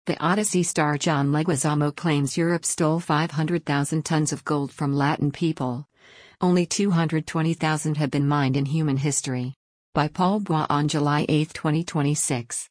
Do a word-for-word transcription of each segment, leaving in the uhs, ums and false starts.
The Odyssey star John Leguizamo claims Europe stole five hundred thousand tons of gold from Latin people. Only two hundred twenty thousand have been mined in human history. By Paul Bois on July eighth, twenty twenty-six.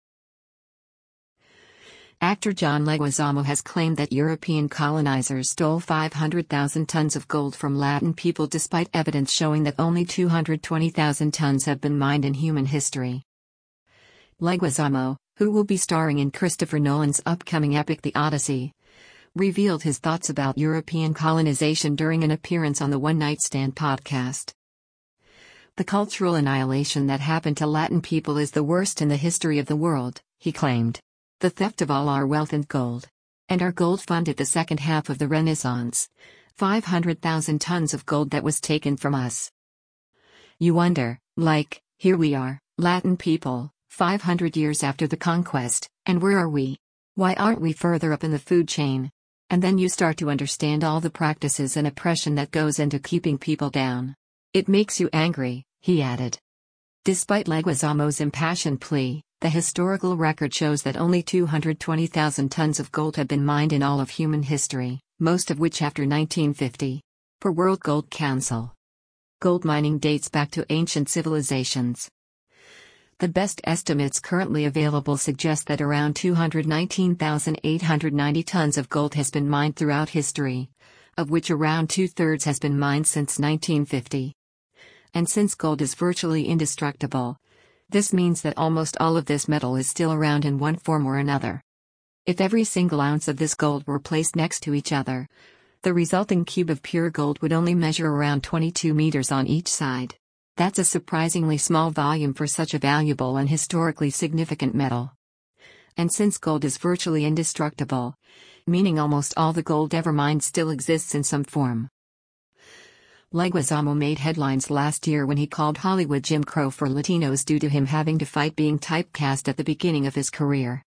Actor John Leguizamo has claimed that European colonizers stole five hundred thousand tons of gold from Latin people despite evidence showing that only two hundred twenty thousand tons have been mined in human history. Leguizamo, who will be starring in Christopher Nolan's upcoming epic The Odyssey, revealed his thoughts about European colonization during an appearance on the One Night Stand podcast. The cultural annihilation that happened to Latin people is the worst in the history of the world, he claimed. The theft of all our wealth and gold. And our gold funded the second half of the Renaissance. five hundred thousand tons of gold that was taken from us. You wonder, like, here we are, Latin people, five hundred years after the conquest, and where are we? Why aren't we further up in the food chain? And then you start to understand all the practices and oppression that goes into keeping people down. It makes you angry, he added. Despite Leguizamo's impassioned plea, the historical record shows that only two hundred twenty thousand tons of gold have been mined in all of human history, most of which after nineteen fifty. Per World Gold Council. Gold mining dates back to ancient civilizations. The best estimates currently available suggest that around two hundred nineteen thousand eight hundred ninety tons of gold has been mined throughout history, of which around two-thirds has been mined since nineteen fifty. And since gold is virtually indestructible, this means that almost all of this metal is still around in one form or another. If every single ounce of this gold were placed next to each other, the resulting cube of pure gold would only measure around twenty-two meters on each side. That's a surprisingly small volume for such a valuable and historically significant metal. And since gold is virtually indestructible, meaning almost all the gold ever mined still exists in some form. Leguizamo made headlines last year when he called Hollywood Jim Crow for Latinos due to him having to fight being typecast at the beginning of his career.